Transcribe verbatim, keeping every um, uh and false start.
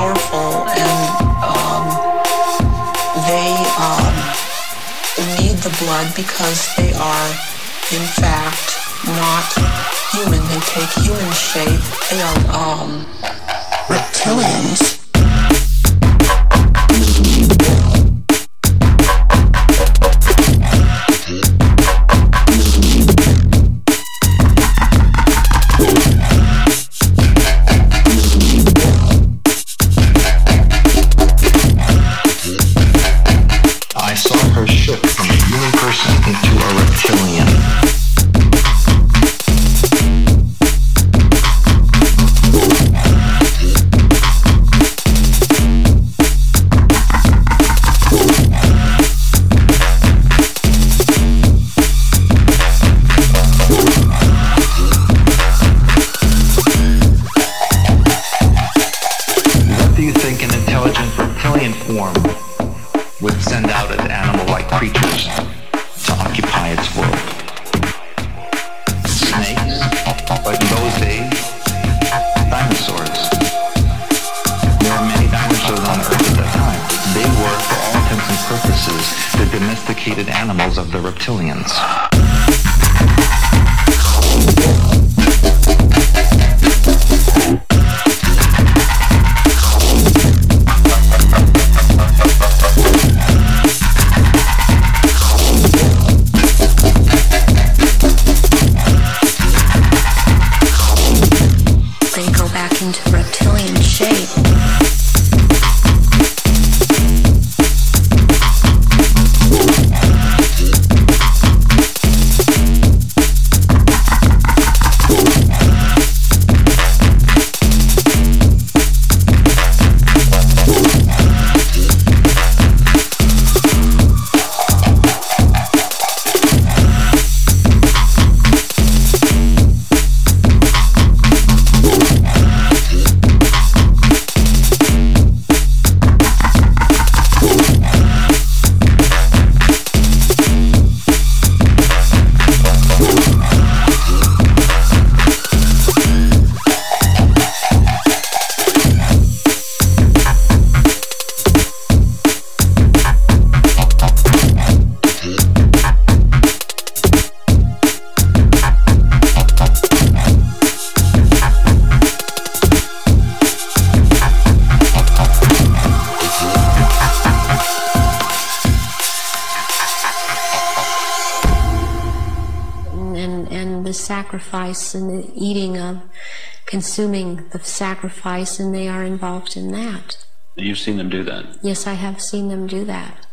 powerful, and um, they um, need the blood because they are, in fact, not human. They take human shape. They are um, reptilians. Would send out as animal-like creatures to occupy its world. Snakes, but in those days, dinosaurs. There were many dinosaurs on Earth at that time. They were, for all intents and purposes, the domesticated animals of the reptilians. Into reptilian shape. The sacrifice and the eating of, consuming the sacrifice, and they are involved in that. You've seen them do that? Yes, I have seen them do that.